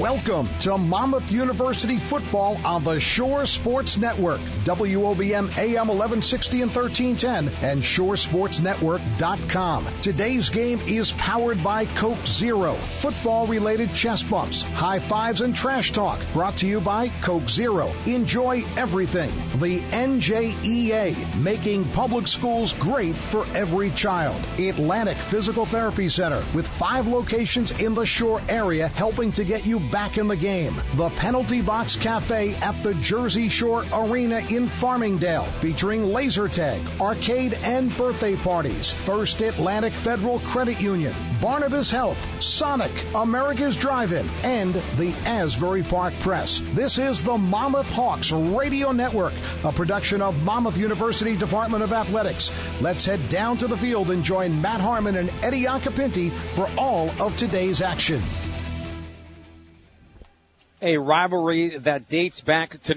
Welcome to Monmouth University football on the Shore Sports Network, WOBM AM 1160 and 1310, and ShoreSportsNetwork.com. Today's game is powered by Coke Zero, football-related chest bumps, high fives, and trash talk. Brought to you by Coke Zero. Enjoy everything. The NJEA, making public schools great for every child. Atlantic Physical Therapy Center, with 5 locations in the Shore area, helping to get you back in the game. The Penalty Box Cafe at the Jersey Shore Arena in Farmingdale, featuring laser tag, arcade, and birthday parties. First Atlantic Federal Credit Union, Barnabas Health, Sonic, America's Drive-In, and the Asbury Park Press. This is the Monmouth Hawks Radio Network, a production of Monmouth University Department of Athletics. Let's head down to the field and join Matt Harmon and Eddie Iacopinti for all of today's action. A rivalry that dates back to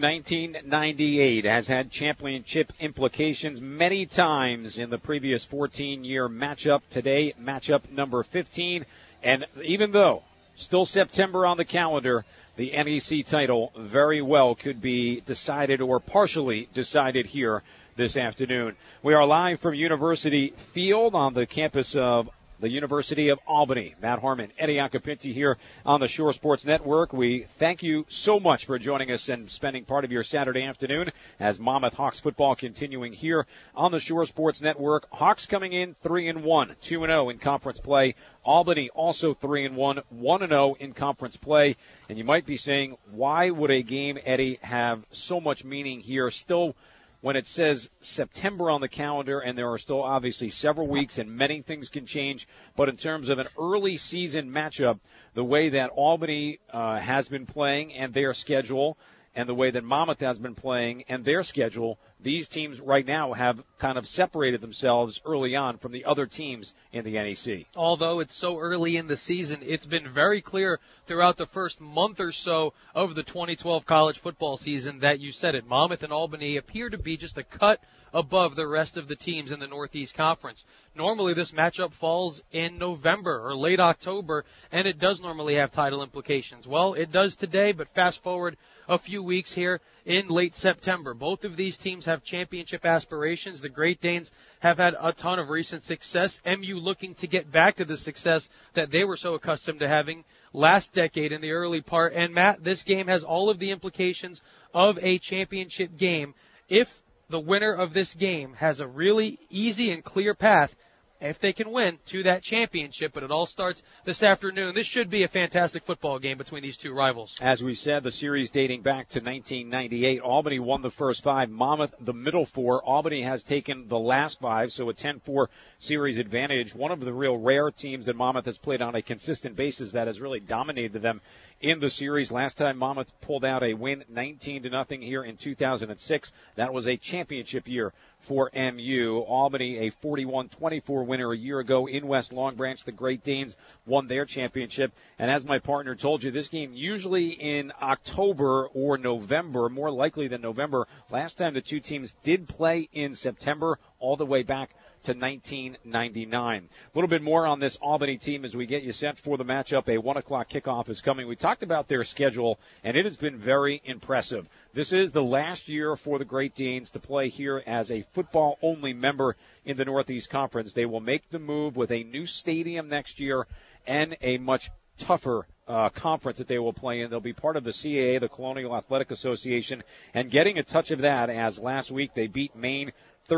1998 has had championship implications many times in the previous 14-year matchup. Today, matchup number 15. And even though still September on the calendar, the NEC title very well could be decided or partially decided here this afternoon. We are live from University Field on the campus of the University of Albany. Matt Harmon, Eddie Iacopinti here on the Shore Sports Network. We thank you so much for joining us and spending part of your Saturday afternoon as Monmouth Hawks football continuing here on the Shore Sports Network. Hawks coming in 3-1, 2-0 in conference play. Albany also 3-1, 1-0 in conference play. And you might be saying, why would a game, Eddie, have so much meaning here still when it says September on the calendar, and there are still obviously several weeks and many things can change, but in terms of an early season matchup, the way that Albany has been playing and their schedule, and the way that Monmouth has been playing and their schedule, these teams right now have kind of separated themselves early on from the other teams in the NEC. Although it's so early in the season, it's been very clear throughout the first month or so of the 2012 college football season that you said it. Monmouth and Albany appear to be just a cut above the rest of the teams in the Northeast Conference. Normally this matchup falls in November or late October, and it does normally have title implications. Well, it does today, but fast forward a few weeks here in late September. Both of these teams have championship aspirations. The Great Danes have had a ton of recent success. MU looking to get back to the success that they were so accustomed to having last decade in the early part. And Matt, this game has all of the implications of a championship game if the winner of this game has a really easy and clear path, if they can win, to that championship. But it all starts this afternoon. This should be a fantastic football game between these two rivals. As we said, the series dating back to 1998. Albany won the first 5, Monmouth the middle 4. Albany has taken the last 5, so a 10-4 series advantage. One of the real rare teams that Monmouth has played on a consistent basis that has really dominated them in the series. Last time Monmouth pulled out a win 19-0 here in 2006. That was a championship year for MU. Albany, a 41-24 winner a year ago in West Long Branch. The Great Danes won their championship. And as my partner told you, this game usually in October or November, more likely than November. Last time the two teams did play in September, all the way back to 1999. A little bit more on this Albany team as we get you set for the matchup. A 1 o'clock kickoff is coming. We talked about their schedule, and it has been very impressive. This is the last year for the Great Danes to play here as a football-only member in the Northeast Conference. They will make the move with a new stadium next year and a much tougher conference that they will play in. They'll be part of the CAA, the Colonial Athletic Association, and getting a touch of that as last week they beat Maine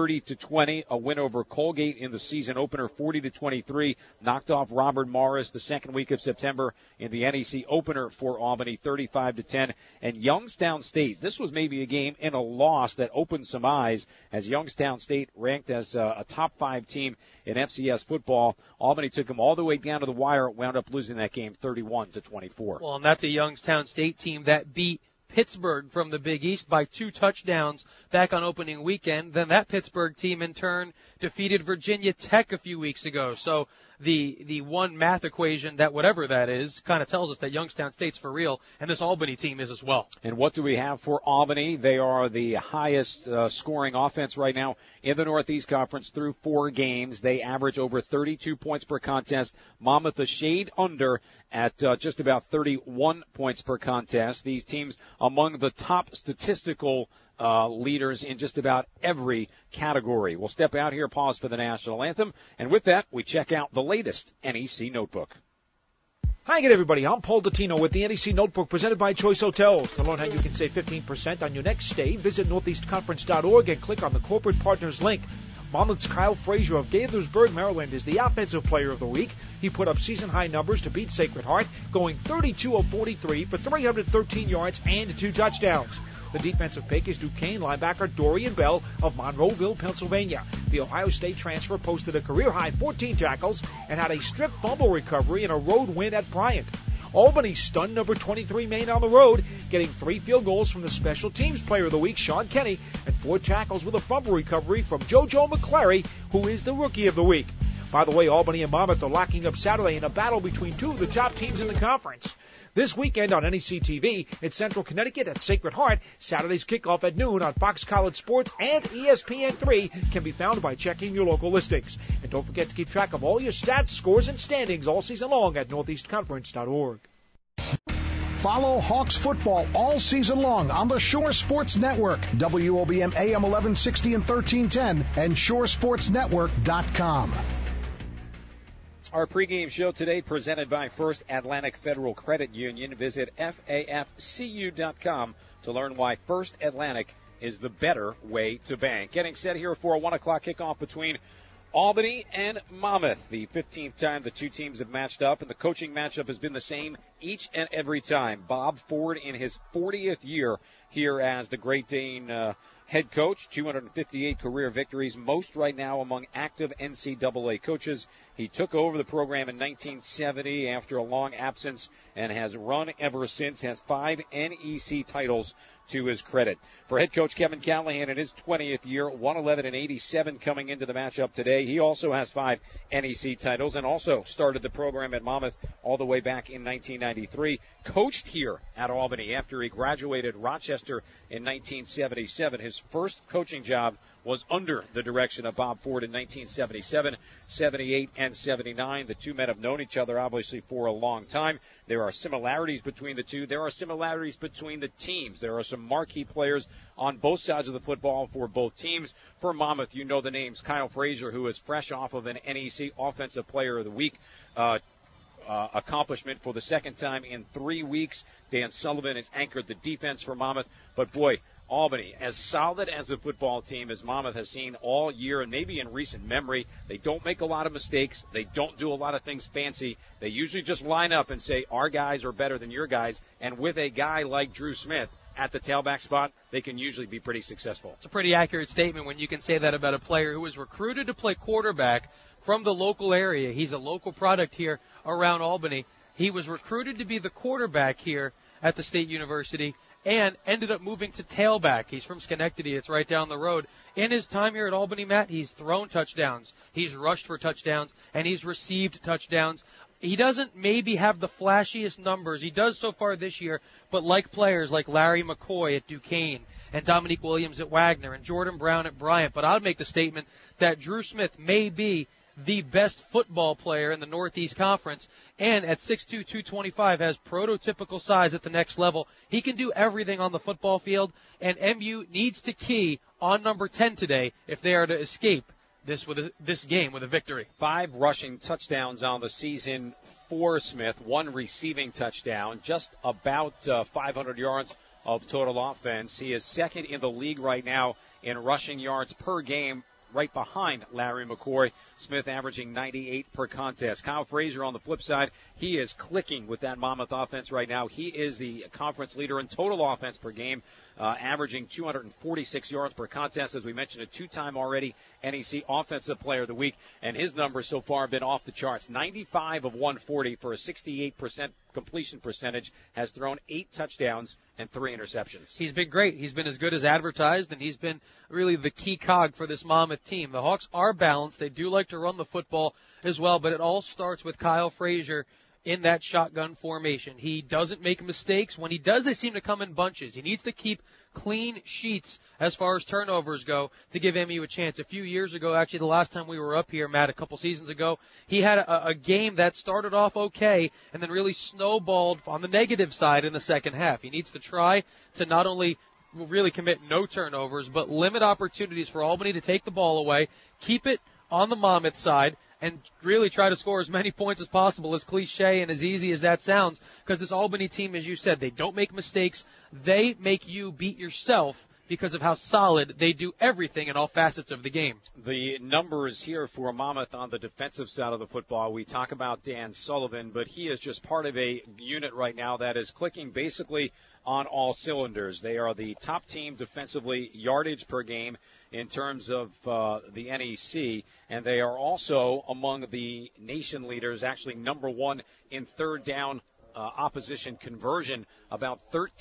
30-20, a win over Colgate in the season opener 40-23, knocked off Robert Morris the second week of September in the NEC opener for Albany 35-10, and Youngstown State. This was maybe a game in a loss that opened some eyes as Youngstown State ranked as a top 5 team in FCS football. Albany took them all the way down to the wire, wound up losing that game 31-24. Well, and that's a Youngstown State team that beat Pittsburgh from the Big East by 2 touchdowns back on opening weekend. Then that Pittsburgh team in turn defeated Virginia Tech a few weeks ago. So the one math equation that whatever that is kind of tells us that Youngstown State's for real, and this Albany team is as well. And what do we have for Albany? They are the highest scoring offense right now in the Northeast Conference through 4 games. They average over 32 points per contest. Monmouth a shade under at just about 31 points per contest. These teams among the top statistical leaders in just about every category. We'll step out here, pause for the national anthem, and with that, we check out the latest NEC Notebook. Hi again, everybody. I'm Paul Dottino with the NEC Notebook presented by Choice Hotels. To learn how you can save 15% on your next stay, visit northeastconference.org and click on the Corporate Partners link. Monmouth's Kyle Frazier of Gaithersburg, Maryland, is the Offensive Player of the Week. He put up season-high numbers to beat Sacred Heart, going 32 of 43 for 313 yards and 2 touchdowns. The defensive pick is Duquesne linebacker Dorian Bell of Monroeville, Pennsylvania. The Ohio State transfer posted a career-high 14 tackles and had a strip fumble recovery in a road win at Bryant. Albany stunned number 23 Maine on the road, getting 3 field goals from the Special Teams Player of the Week, Sean Kenny, and 4 tackles with a fumble recovery from JoJo McClary, who is the Rookie of the Week. By the way, Albany and Monmouth are locking up Saturday in a battle between 2 of the top teams in the conference. This weekend on NEC TV, it's Central Connecticut at Sacred Heart. Saturday's kickoff at noon on Fox College Sports and ESPN3 can be found by checking your local listings. And don't forget to keep track of all your stats, scores, and standings all season long at northeastconference.org. Follow Hawks football all season long on the Shore Sports Network, WOBM AM 1160 and 1310, and shoresportsnetwork.com. Our pregame show today presented by First Atlantic Federal Credit Union. Visit FAFCU.com to learn why First Atlantic is the better way to bank. Getting set here for a 1 o'clock kickoff between Albany and Monmouth. The 15th time the two teams have matched up, and the coaching matchup has been the same each and every time. Bob Ford in his 40th year here as the Great Dane head coach, 258 career victories, most right now among active NCAA coaches. He took over the program in 1970 after a long absence and has run ever since, has 5 NEC titles to his credit. For head coach Kevin Callahan in his 20th year, 111-87 coming into the matchup today. He also has 5 NEC titles and also started the program at Monmouth all the way back in 1993. Coached here at Albany after he graduated Rochester in 1977. His first coaching job was under the direction of Bob Ford in 1977, 78, and 79. The two men have known each other, obviously, for a long time. There are similarities between the two. There are similarities between the teams. There are some marquee players on both sides of the football for both teams. For Monmouth, you know the names. Kyle Frazier, who is fresh off of an NEC Offensive Player of the Week accomplishment for the second time in 3 weeks. Dan Sullivan has anchored the defense for Monmouth. But, boy, Albany, as solid as a football team as Monmouth has seen all year and maybe in recent memory, they don't make a lot of mistakes. They don't do a lot of things fancy. They usually just line up and say, our guys are better than your guys. And with a guy like Drew Smith at the tailback spot, they can usually be pretty successful. It's a pretty accurate statement when you can say that about a player who was recruited to play quarterback from the local area. He's a local product here around Albany. He was recruited to be the quarterback here at the State University and ended up moving to tailback. He's from Schenectady. It's right down the road. In his time here at Albany, Matt, he's thrown touchdowns, he's rushed for touchdowns, and he's received touchdowns. He doesn't maybe have the flashiest numbers. He does so far this year, but like players like Larry McCoy at Duquesne and Dominique Williams at Wagner and Jordan Brown at Bryant, but I'll make the statement that Drew Smith may be the best football player in the Northeast Conference, and at 6'2", 225 has prototypical size at the next level. He can do everything on the football field, and MU needs to key on number 10 today if they are to escape this game with a victory. 5 rushing touchdowns on the season for Smith, 1 receiving touchdown, just about 500 yards of total offense. He is second in the league right now in rushing yards per game, right behind Larry McCoy. Smith averaging 98 per contest. Kyle Frazier on the flip side, he is clicking with that Monmouth offense right now. He is the conference leader in total offense per game. averaging 246 yards per contest. As we mentioned, a two-time already NEC Offensive Player of the Week, and his numbers so far have been off the charts. 95 of 140 for a 68% completion percentage, has thrown 8 touchdowns and 3 interceptions. He's been great. He's been as good as advertised, and he's been really the key cog for this Monmouth team. The Hawks are balanced. They do like to run the football as well, but it all starts with Kyle Frazier in that shotgun formation. He doesn't make mistakes. When he does, they seem to come in bunches. He needs to keep clean sheets as far as turnovers go to give MU a chance. A few years ago, actually the last time we were up here, Matt, a couple seasons ago, he had a game that started off okay and then really snowballed on the negative side in the second half. He needs to try to not only really commit no turnovers, but limit opportunities for Albany to take the ball away, keep it on the Monmouth side, and really try to score as many points as possible, as cliche and as easy as that sounds, because this Albany team, as you said, they don't make mistakes. They make you beat yourself because of how solid they do everything in all facets of the game. The numbers here for Monmouth on the defensive side of the football, we talk about Dan Sullivan, but he is just part of a unit right now that is clicking basically on all cylinders. They are the top team defensively, yardage per game in terms of the NEC, and they are also among the nation leaders, actually number one in third down opposition conversion. About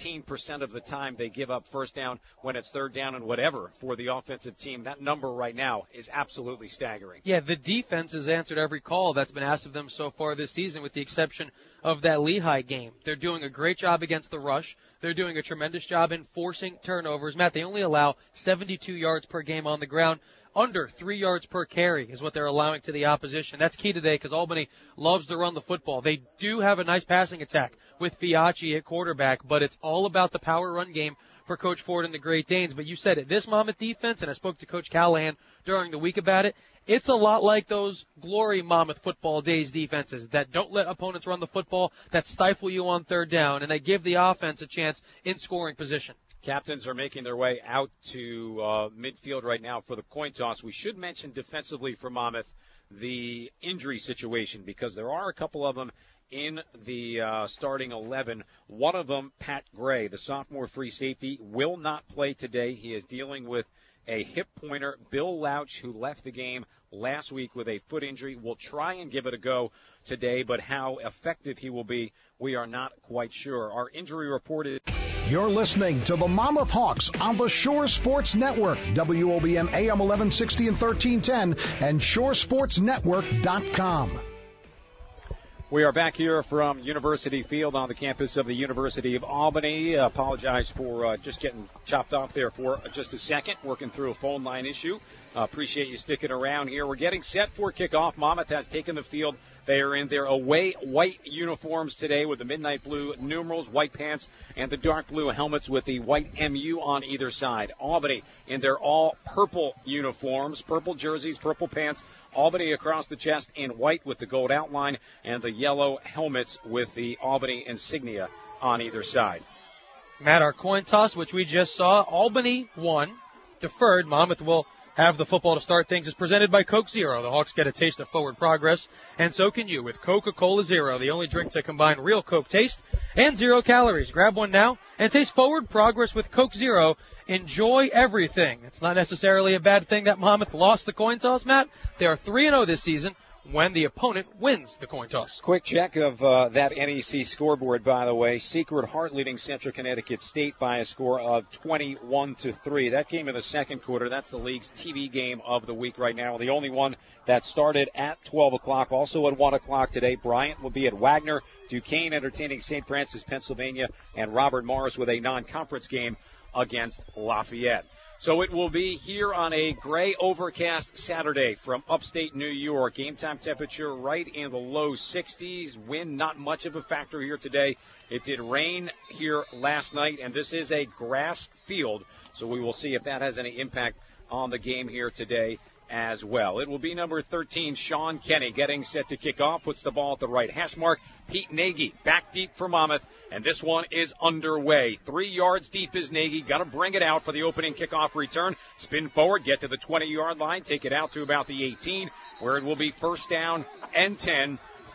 13% of the time they give up first down when it's third down and whatever for the offensive team. That number right now is absolutely staggering. Yeah, the defense has answered every call that's been asked of them so far this season, with the exception of that Lehigh game. They're doing a great job against the rush. They're doing a tremendous job in forcing turnovers. Matt, they only allow 72 yards per game on the ground. Under 3 yards per carry is what they're allowing to the opposition. That's key today because Albany loves to run the football. They do have a nice passing attack with Fiacci at quarterback, but it's all about the power run game for Coach Ford and the Great Danes. But you said it, this Monmouth defense, and I spoke to Coach Callahan during the week about it, it's a lot like those glory Monmouth football days defenses that don't let opponents run the football, that stifle you on third down, and they give the offense a chance in scoring position. Captains are making their way out to midfield right now for the coin toss. We should mention defensively for Monmouth the injury situation, because there are a couple of them in the starting 11. One of them, Pat Gray, the sophomore free safety, will not play today. He is dealing with a hip pointer. Bill Louch, who left the game last week with a foot injury, will try and give it a go today, but how effective he will be, we are not quite sure. Our injury report is... You're listening to the Monmouth Hawks on the Shore Sports Network, WOBM AM 1160 and 1310, and shoresportsnetwork.com. We are back here from University Field on the campus of the University of Albany. Apologize for just getting chopped off there for just a second, working through a phone line issue. Appreciate you sticking around here. We're getting set for kickoff. Monmouth has taken the field. They are in their away white uniforms today with the midnight blue numerals, white pants, and the dark blue helmets with the white MU on either side. Albany in their all purple uniforms, purple jerseys, purple pants. Albany across the chest in white with the gold outline, and the yellow helmets with the Albany insignia on either side. Matt, our coin toss, which we just saw, Albany won, deferred. Monmouth will have the football to start things, is presented by Coke Zero. The Hawks get a taste of forward progress, and so can you with Coca-Cola Zero, the only drink to combine real Coke taste and 0 calories. Grab one now and taste forward progress with Coke Zero. Enjoy everything. It's not necessarily a bad thing that Monmouth lost the coin toss, Matt. They are 3-0 this season when the opponent wins the coin toss. Quick check of that NEC scoreboard, by the way. Sacred Heart leading Central Connecticut State by a score of 21-3. That game in the second quarter, that's the league's TV game of the week right now. The only one that started at 12 o'clock. Also at 1 o'clock today, Bryant will be at Wagner. Duquesne entertaining St. Francis, Pennsylvania, and Robert Morris with a non-conference game against Lafayette. So it will be here on a gray overcast Saturday from upstate New York. Game time temperature right in the low 60s. Wind not much of a factor here today. It did rain here last night, and this is a grass field, so we will see if that has any impact on the game here today as well. It will be number 13, Sean Kenny, getting set to kick off, puts the ball at the right hash mark. Pete Nagy back deep for Monmouth, and this one is underway. 3 yards deep is Nagy. Got to bring it out for the opening kickoff return. Spin forward, get to the 20-yard line, take it out to about the 18, where it will be first down and 10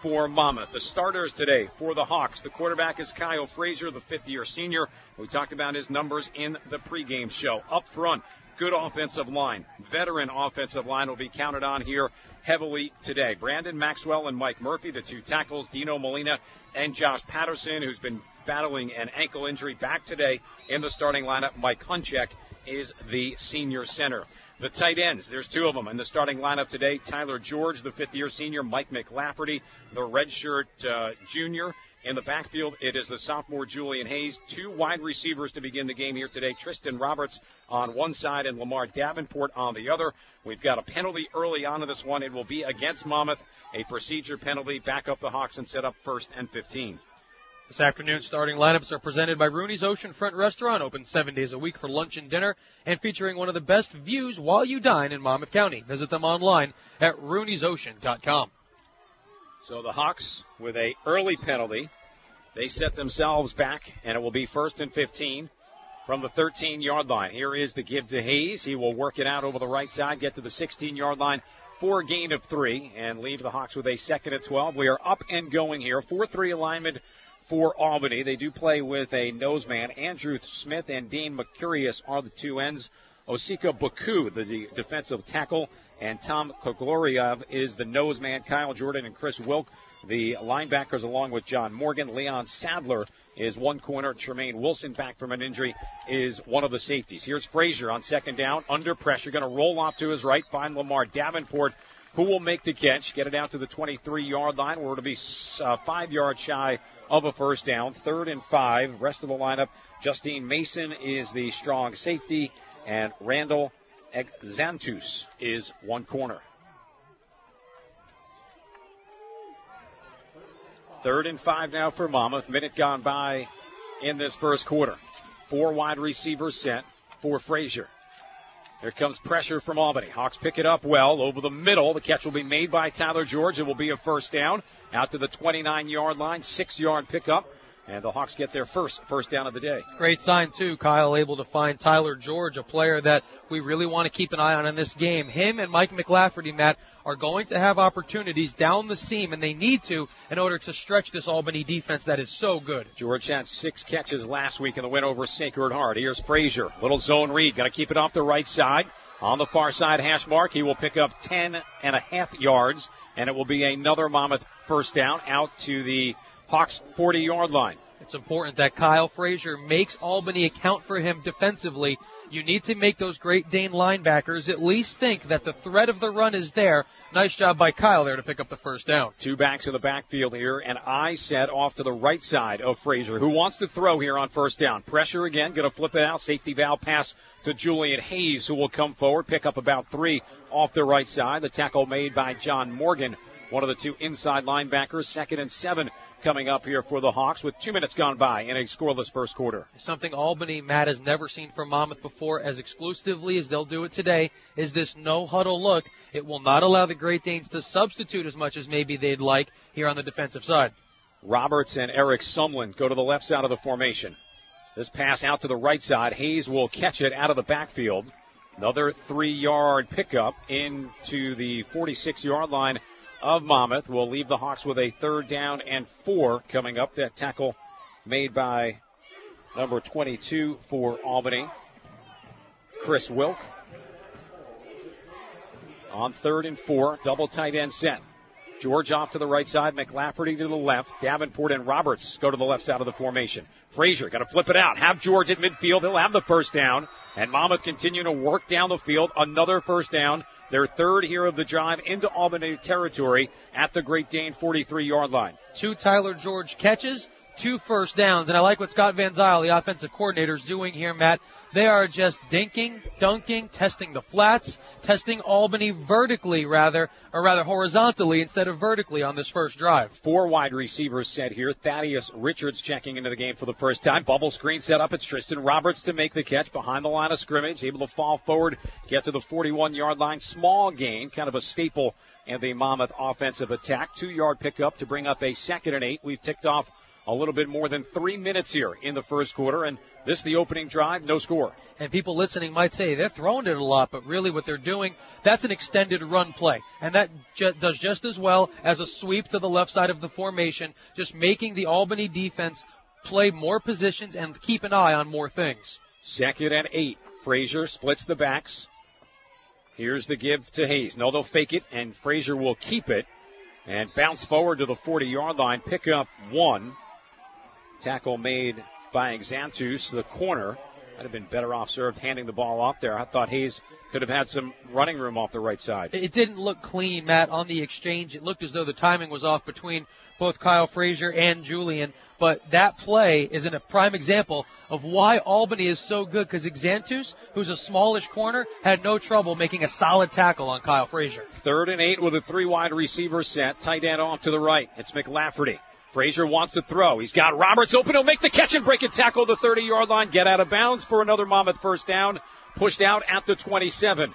for Monmouth. The starters today for the Hawks. The quarterback is Kyle Frazier, the fifth-year senior. We talked about his numbers in the pregame show. Up front, good offensive line. Veteran offensive line will be counted on here heavily today. Brandon Maxwell and Mike Murphy, the two tackles. Dino Molina and Josh Patterson, who's been battling an ankle injury, back today in the starting lineup. Mike Hunchek is the senior center. The tight ends, there's two of them in the starting lineup today. Tyler George, the fifth-year senior. Mike McLafferty, the redshirt junior. In the backfield, it is the sophomore Julian Hayes. Two wide receivers to begin the game here today. Tristan Roberts on one side and Lamar Davenport on the other. We've got a penalty early on in this one. It will be against Monmouth, a procedure penalty. Back up the Hawks and set up 1st and 15. This afternoon's starting lineups are presented by Rooney's Oceanfront Restaurant, open 7 days a week for lunch and dinner, and featuring one of the best views while you dine in Monmouth County. Visit them online at rooneysocean.com. So the Hawks with a early penalty. They set themselves back, and it will be 1st and 15 from the 13-yard line. Here is the give to Hayes. He will work it out over the right side, get to the 16-yard line for a gain of 3, and leave the Hawks with a 2nd and 12. We are up and going here. 4-3 alignment for Albany. They do play with a nose man. Andrew Smith and Dean Mercurius are the two ends. Osika Baku, the defensive tackle, and Tom Kogloriev is the nose man. Kyle Jordan and Chris Wilk, the linebackers, along with John Morgan. Leon Sadler is one corner. Tremaine Wilson, back from an injury, is one of the safeties. Here's Frazier on 2nd down, under pressure, going to roll off to his right, find Lamar Davenport, who will make the catch, get it out to the 23-yard line, where it'll be 5 yards shy of a 1st down. 3rd and 5. Rest of the lineup, Justine Mason is the strong safety, and Randall Exantus is one corner. 3rd and 5 now for Monmouth. Minute gone by in this first quarter. 4 wide receivers set for Frazier. Here comes pressure from Albany. Hawks pick it up well over the middle. The catch will be made by Tyler George. It will be a 1st down out to the 29-yard line. 6-yard pickup. And the Hawks get their first down of the day. Great sign, too. Kyle able to find Tyler George, a player that we really want to keep an eye on in this game. Him and Mike McLafferty, Matt, are going to have opportunities down the seam, and they need to in order to stretch this Albany defense that is so good. George had 6 catches last week in the win over Sacred Heart. Here's Frazier. Little zone read. Got to keep it off the right side. On the far side hash mark, he will pick up 10.5 yards, and it will be another Monmouth 1st down out to the Hawks 40-yard line. It's important that Kyle Frazier makes Albany account for him defensively. You need to make those Great Dane linebackers at least think that the threat of the run is there. Nice job by Kyle there to pick up the 1st down. 2 backs in the backfield here, and eye set off to the right side of Frazier, who wants to throw here on 1st down. Pressure again, going to flip it out. Safety valve pass to Julian Hayes, who will come forward, pick up about 3 off the right side. The tackle made by John Morgan, one of the 2 inside linebackers. 2nd and 7 coming up here for the Hawks with 2 minutes gone by in a scoreless first quarter. Something Albany, Matt, has never seen from Monmouth before as exclusively as they'll do it today is this no-huddle look. It will not allow the Great Danes to substitute as much as maybe they'd like here on the defensive side. Roberts and Eric Sumlin go to the left side of the formation. This pass out to the right side. Hayes will catch it out of the backfield. Another 3-yard pickup into the 46-yard line of Monmouth. Will leave the Hawks with a 3rd down and 4 coming up. That tackle made by number 22 for Albany, Chris Wilk. On 3rd and 4, double tight end set. George off to the right side, McLafferty to the left. Davenport and Roberts go to the left side of the formation. Frazier got to flip it out. Have George at midfield. He'll have the 1st down. And Monmouth continue to work down the field. Another 1st down. Their 3rd here of the drive into Albany territory at the Great Dane 43-yard line. 2 Tyler George catches, 2 1st downs. And I like what Scott Van Zyl, the offensive coordinator, is doing here, Matt. They are just dinking, dunking, testing the flats, testing Albany vertically or rather horizontally instead of vertically on this first drive. 4 wide receivers set here. Thaddeus Richards checking into the game for the first time. Bubble screen set up. It's Tristan Roberts to make the catch behind the line of scrimmage. Able to fall forward, get to the 41-yard line. Small gain, kind of a staple in the Monmouth offensive attack. 2-yard pickup to bring up a 2nd and 8. We've ticked off a little bit more than 3 minutes here in the first quarter, and this the opening drive, no score. And people listening might say they're throwing it a lot, but really what they're doing, that's an extended run play. And that does just as well as a sweep to the left side of the formation, just making the Albany defense play more positions and keep an eye on more things. 2nd and 8. Frazier splits the backs. Here's the give to Hayes. No, they'll fake it, and Frazier will keep it and bounce forward to the 40-yard line, pick up 1. Tackle made by Exantus, the corner. Might have been better off served handing the ball off there. I thought Hayes could have had some running room off the right side. It didn't look clean, Matt, on the exchange. It looked as though the timing was off between both Kyle Frazier and Julian. But that play is in a prime example of why Albany is so good, because Exantus, who's a smallish corner, had no trouble making a solid tackle on Kyle Frazier. 3rd and 8 with a 3-wide receiver set. Tight end off to the right. It's McLafferty. Frazier wants to throw. He's got Roberts open. He'll make the catch and break a tackle at the 30-yard line. Get out of bounds for another Monmouth first down. Pushed out at the 27.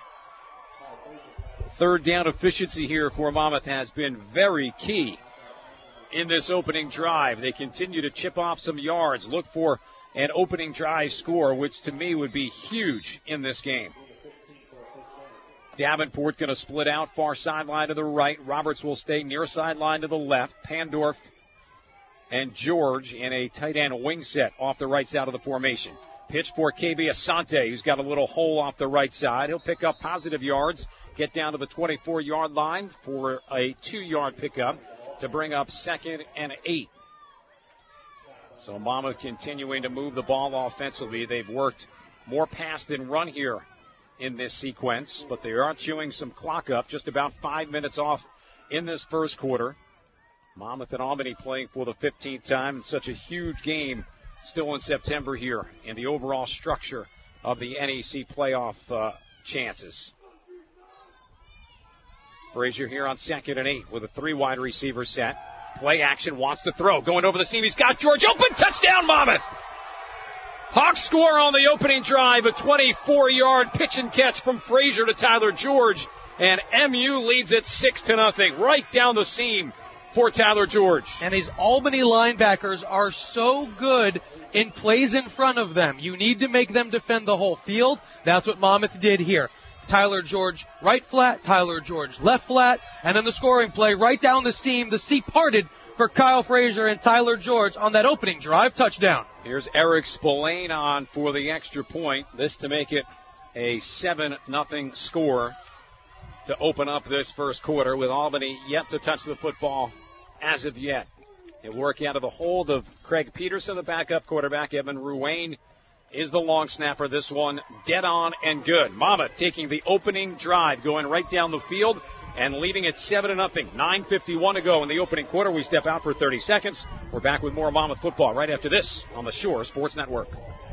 3rd down efficiency here for Monmouth has been very key in this opening drive. They continue to chip off some yards, look for an opening drive score, which to me would be huge in this game. Davenport going to split out far sideline to the right. Roberts will stay near sideline to the left. Pandorf and George in a tight end wing set off the right side of the formation. Pitch for KB Asante, who's got a little hole off the right side. He'll pick up positive yards, get down to the 24-yard line for a 2-yard pickup to bring up 2nd and 8. So Monmouth continuing to move the ball offensively. They've worked more pass than run here in this sequence, but they are chewing some clock up, just about 5 minutes off in this first quarter. Monmouth and Albany playing for the 15th time in such a huge game still in September here in the overall structure of the NEC playoff chances. Frazier here on 2nd and 8 with a 3-wide receiver set. Play action, wants to throw. Going over the seam, he's got George open. Touchdown, Monmouth! Hawks score on the opening drive. A 24-yard pitch and catch from Frazier to Tyler George. And MU leads it 6-0. Right down the seam for Tyler George. And these Albany linebackers are so good in plays in front of them. You need to make them defend the whole field. That's what Monmouth did here. Tyler George right flat, Tyler George left flat, and then the scoring play right down the seam. The sea parted for Kyle Frazier and Tyler George on that opening drive touchdown. Here's Eric Spillane on for the extra point. This to make it a 7-0 score to open up this first quarter, with Albany yet to touch the football as of yet. It work out of the hold of Craig Peterson, the backup quarterback. Evan Ruane is the long snapper. This one dead on and good. Monmouth taking the opening drive, going right down the field and leading it 7-0. 9:51 to go in the opening quarter. We step out for 30 seconds. We're back with more Monmouth football right after this on the Shore Sports Network.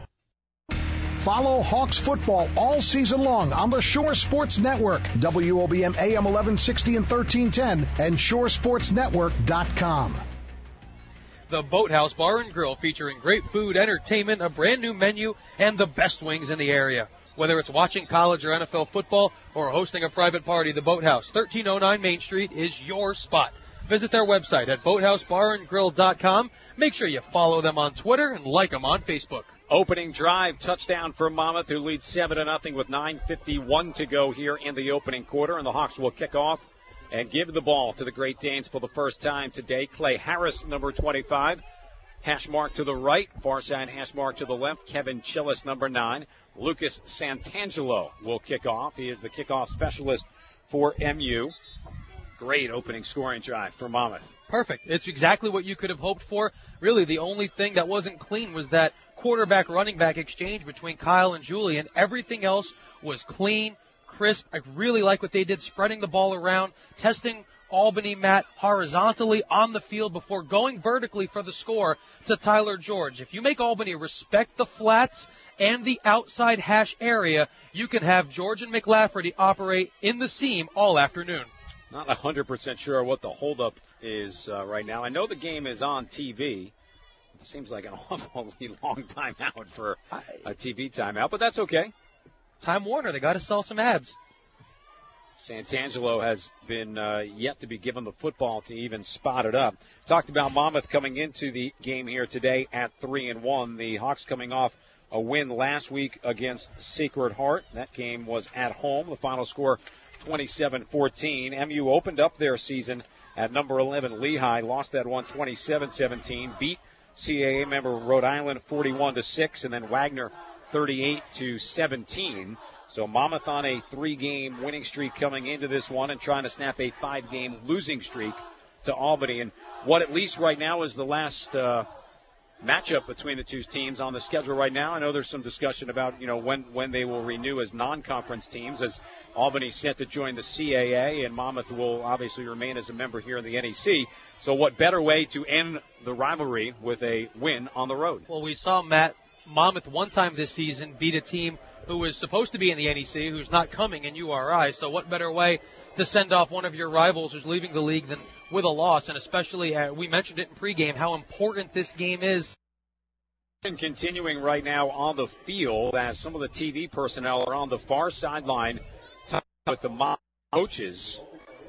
Follow Hawks football all season long on the Shore Sports Network, WOBM AM 1160 and 1310, and shoresportsnetwork.com. The Boathouse Bar and Grill, featuring great food, entertainment, a brand new menu, and the best wings in the area. Whether it's watching college or NFL football or hosting a private party, the Boathouse, 1309 Main Street, is your spot. Visit their website at boathousebarandgrill.com. Make sure you follow them on Twitter and like them on Facebook. Opening drive, touchdown for Monmouth, who leads 7-0 with 9:51 to go here in the opening quarter, and the Hawks will kick off and give the ball to the Great Danes for the first time today. Clay Harris, number 25. Hash mark to the right. Far side hash mark to the left. Kevin Chillis, number 9. Lucas Santangelo will kick off. He is the kickoff specialist for MU. Great opening scoring drive for Monmouth. Perfect. It's exactly what you could have hoped for. Really, the only thing that wasn't clean was that quarterback-running back exchange between Kyle and Julian. Everything else was clean, crisp. I really like what they did, spreading the ball around, testing Albany, Matt, horizontally on the field before going vertically for the score to Tyler George. If you make Albany respect the flats and the outside hash area, you can have George and McLafferty operate in the seam all afternoon. Not 100% sure what the holdup is right now. I know the game is on TV. It seems like an awfully long timeout for a TV timeout, but that's okay. Time Warner, they got to sell some ads. Santangelo has been yet to be given the football to even spot it up. Talked about Monmouth coming into the game here today at 3-1. The Hawks coming off a win last week against Sacred Heart. That game was at home. The final score 27-14. MU opened up their season at number 11 Lehigh, lost that one 27-17, beat CAA member Rhode Island 41-6, and then Wagner 38-17. So Monmouth on a 3-game winning streak coming into this one and trying to snap a 5-game losing streak to Albany. And what at least right now is the last matchup between the two teams on the schedule right now. I know there's some discussion about, when they will renew as non-conference teams, as Albany's set to join the CAA and Monmouth will obviously remain as a member here in the NEC. So what better way to end the rivalry with a win on the road? Well, we saw Monmouth one time this season beat a team who was supposed to be in the NEC, who's not coming in URI. So what better way to send off one of your rivals who's leaving the league than with a loss? And especially, we mentioned it in pregame, how important this game is. And continuing right now on the field as some of the TV personnel are on the far sideline with the Monmouth coaches.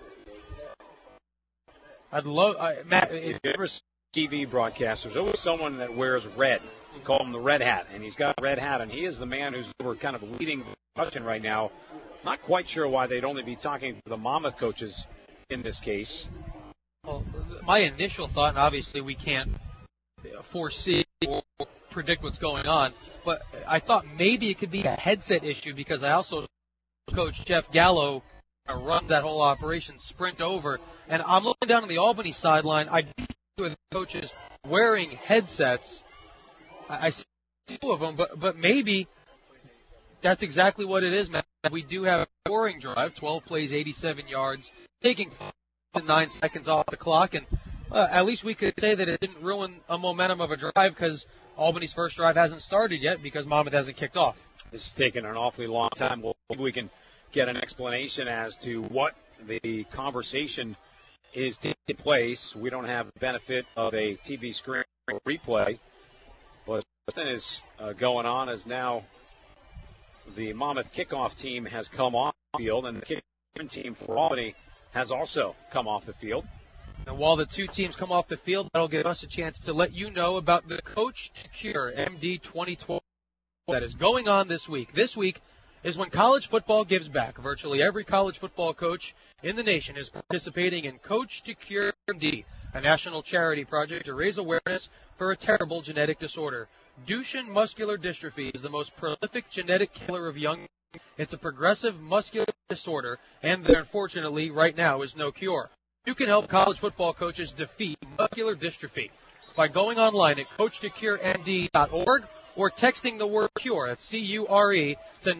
I'd love, Matt, if you ever see TV broadcasters, there's always someone that wears red. We call him the red hat, and he's got a red hat, and he is the man who's kind of leading the discussion right now. Not quite sure why they'd only be talking to the Monmouth coaches in this case. Well, my initial thought, and obviously we can't foresee or predict what's going on, but I thought maybe it could be a headset issue because I also Coach Jeff Gallo runs that whole operation, sprint over, and I'm looking down on the Albany sideline. I see with coaches wearing headsets. I see two of them, but maybe that's exactly what it is, man. We do have a scoring drive, 12 plays, 87 yards, taking 9 seconds off the clock, and at least we could say that it didn't ruin a momentum of a drive because Albany's first drive hasn't started yet because Monmouth hasn't kicked off. This is taking an awfully long time. Well, maybe we can get an explanation as to what the conversation is taking place. We don't have the benefit of a TV screen or replay, but something is going on as now the Monmouth kickoff team has come off the field, and the kickoff team for Albany has also come off the field. And while the two teams come off the field, that'll give us a chance to let you know about the Coach to Cure MD 2012 that is going on this week. This week is when college football gives back. Virtually every college football coach in the nation is participating in Coach to Cure MD, a national charity project to raise awareness for a terrible genetic disorder. Duchenne muscular dystrophy is the most prolific genetic killer of young men. It's a progressive muscular disorder, and there, unfortunately, right now is no cure. You can help college football coaches defeat muscular dystrophy by going online at CoachToCureMD.org or texting the word CURE, that's C-U-R-E, to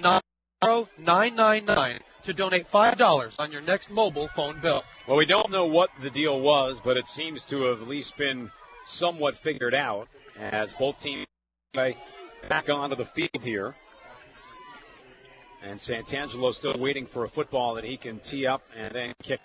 90999 to donate $5 on your next mobile phone bill. Well, we don't know what the deal was, but it seems to have at least been somewhat figured out as both teams play back onto the field here. And Santangelo still waiting for a football that he can tee up and then kick.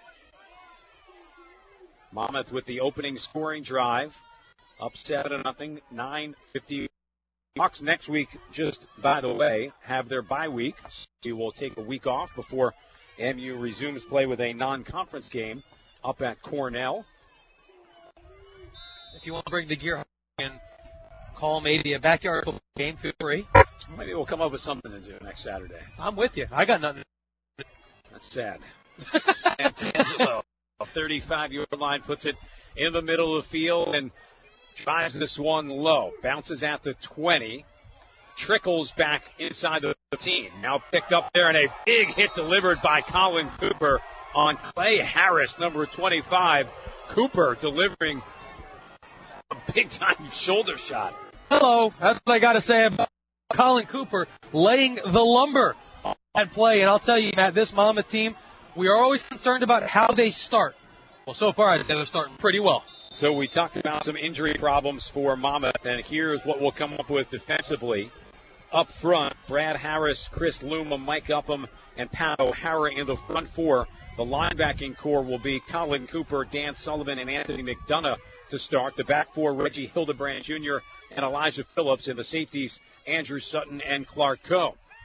Monmouth with the opening scoring drive, up 7-0, 9:50. Hawks next week, just by the way, have their bye week. We will take a week off before MU resumes play with a non-conference game up at Cornell. If you want to bring the gear and call maybe a backyard football game, feel free. Maybe we'll come up with something to do next Saturday. I'm with you. I got nothing. That's sad. Santangelo, a 35-yard line, puts it in the middle of the field and drives this one low. Bounces at the 20. Trickles back inside the 15. Now picked up there, and a big hit delivered by Colin Cooper on Clay Harris, number 25. Cooper delivering a big-time shoulder shot. Hello. That's what I got to say about Colin Cooper laying the lumber on that play. And I'll tell you, Matt, this Monmouth team, we are always concerned about how they start. Well, so far, I'd say they're starting pretty well. So we talked about some injury problems for Monmouth, and here's what we'll come up with defensively. Up front, Brad Harris, Chris Luma, Mike Upham, and Pat O'Hara in the front four. The linebacking core will be Colin Cooper, Dan Sullivan, and Anthony McDonough to start. The back four, Reggie Hildebrand Jr. and Elijah Phillips. In the safeties, Andrew Sutton and Clark Coe.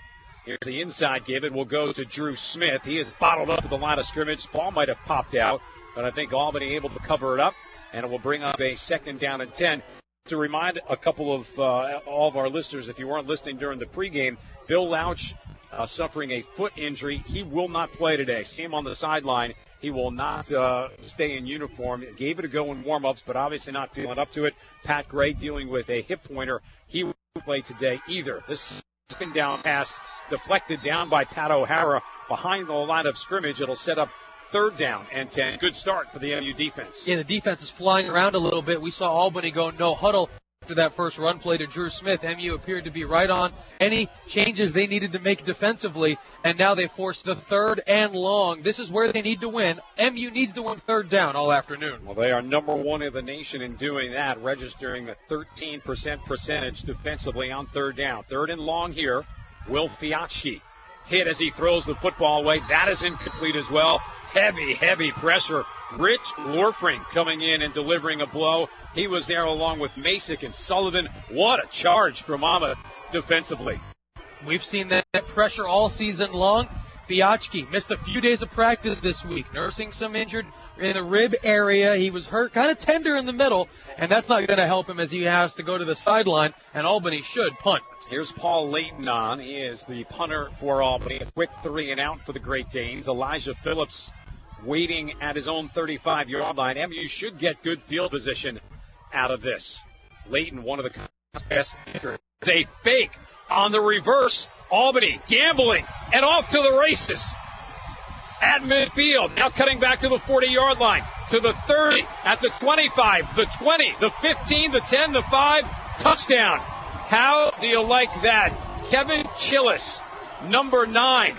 Here's the inside give. It will go to Drew Smith. He is bottled up to the line of scrimmage. Ball might have popped out, but I think Albany able to cover it up, and it will bring up a 2nd down and 10. To remind a couple of all of our listeners, if you weren't listening during the pregame, Bill Lauch suffering a foot injury. He will not play today. See him on the sideline. He will not stay in uniform. Gave it a go in warm-ups, but obviously not feeling up to it. Pat Gray dealing with a hip pointer. He won't play today either. This 2nd down pass deflected down by Pat O'Hara behind the line of scrimmage. It'll set up 3rd down and 10. Good start for the MU defense. Yeah, the defense is flying around a little bit. We saw Albany go no huddle after that first run play to Drew Smith. MU appeared to be right on any changes they needed to make defensively, and now they forced the 3rd and long. This is where they need to win. MU needs to win 3rd down all afternoon. Well, they are number 1 in the nation in doing that, registering a 13% percentage defensively on 3rd down. 3rd and long here. Will Fiatchi hit as he throws the football away. That is incomplete as well. Heavy pressure. Rich Lorfring coming in and delivering a blow. He was there along with Masick and Sullivan. What a charge from Monmouth defensively. We've seen that pressure all season long. Fiatchi missed a few days of practice this week, nursing some injured in the rib area. He was hurt, kind of tender in the middle, and that's not going to help him as he has to go to the sideline, and Albany should punt. Here's Paul Layton on. He is the punter for Albany. A quick 3 and out for the Great Danes. Elijah Phillips waiting at his own 35-yard line. MU should get good field position out of this. Layton, one of the best kickers. It's a fake on the reverse. Albany gambling and off to the races at midfield. Now cutting back to the 40-yard line, to the 30, at the 25, the 20, the 15, the 10, the 5. Touchdown. How do you like that? Kevin Chillis, number 9,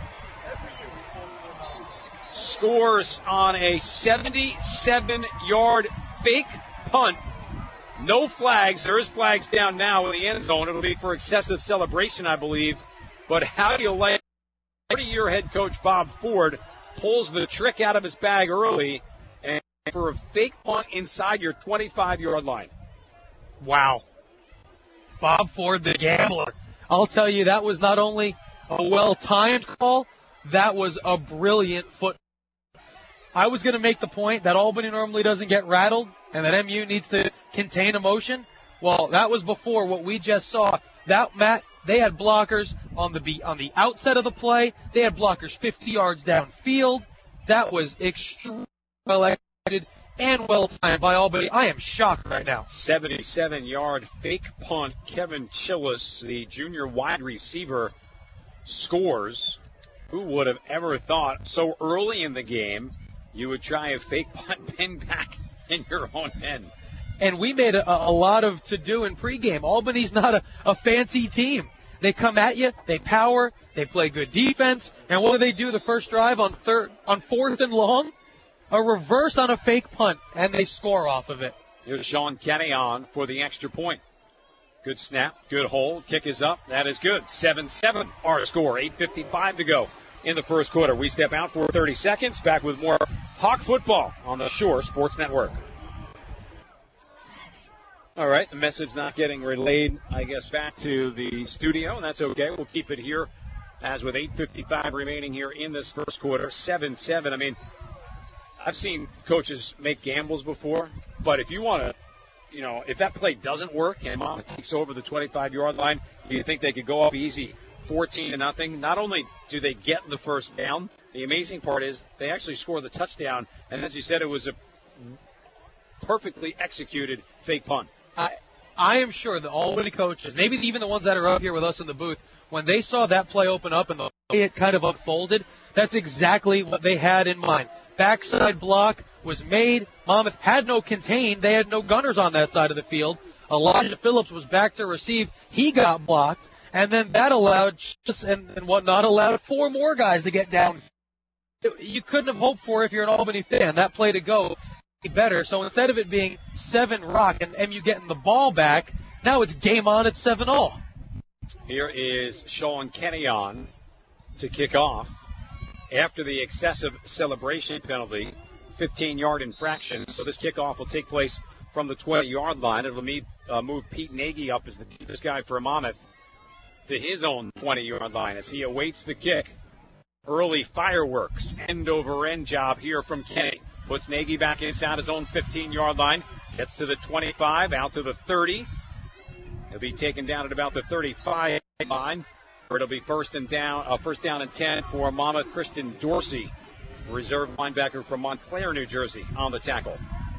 scores on a 77-yard fake punt. No flags. There is flags down now in the end zone. It'll be for excessive celebration, I believe. But how do you like 30-year head coach Bob Ford pulls the trick out of his bag early and for a fake punt inside your 25-yard line? Wow. Bob Ford, the gambler. I'll tell you, that was not only a well-timed call, that was a brilliant foot. I was going to make the point that Albany normally doesn't get rattled and that MU needs to contain emotion. Well, that was before what we just saw. That, Matt, they had blockers on the outset of the play. They had blockers 50 yards downfield. That was extremely well executed and well timed by Albany. I am shocked right now. 77-yard fake punt. Kevin Chillis, the junior wide receiver, scores. Who would have ever thought so early in the game you would try a fake punt pin back in your own end? And we made a lot of to-do in pregame. Albany's not a fancy team. They come at you, they power, they play good defense, and what do? The first drive on 4th and long? A reverse on a fake punt, and they score off of it. Here's Sean Kenyon for the extra point. Good snap, good hold, kick is up. That is good. 7-7 our score, 8:55 to go in the first quarter. We step out for 30 seconds, back with more Hawk football on the Shore Sports Network. All right, the message not getting relayed, I guess, back to the studio, and that's okay. We'll keep it here as with 8:55 remaining here in this first quarter. 7-7. I mean, I've seen coaches make gambles before, but if you want to, if that play doesn't work and Monmouth takes over the 25-yard line, do you think they could go up easy 14-0? Not only do they get the first down, the amazing part is they actually score the touchdown, and as you said, it was a perfectly executed fake punt. I am sure that all Albany coaches, maybe even the ones that are up here with us in the booth, when they saw that play open up and the way it kind of unfolded, that's exactly what they had in mind. Backside block was made. Monmouth had no contain. They had no gunners on that side of the field. Elijah Phillips was back to receive. He got blocked. And then that allowed allowed 4 more guys to get down. You couldn't have hoped for, if you're an Albany fan, that play to go better. So instead of it being 7-rock and MU getting the ball back, now it's game on at 7-all. Here is Sean Kenyon to kick off after the excessive celebration penalty, 15-yard infraction. So this kickoff will take place from the 20-yard line. It'll move Pete Nagy up as the deepest guy for Monmouth. to his own 20-yard line as he awaits the kick. Early fireworks, end-over-end job here from Kenny. Puts Nagy back inside his own 15-yard line. Gets to the 25, out to the 30. He'll be taken down at about the 35 line. Or it'll be first down and 10 for Monmouth. Christian Dorsey, reserve linebacker from Montclair, New Jersey, on the tackle.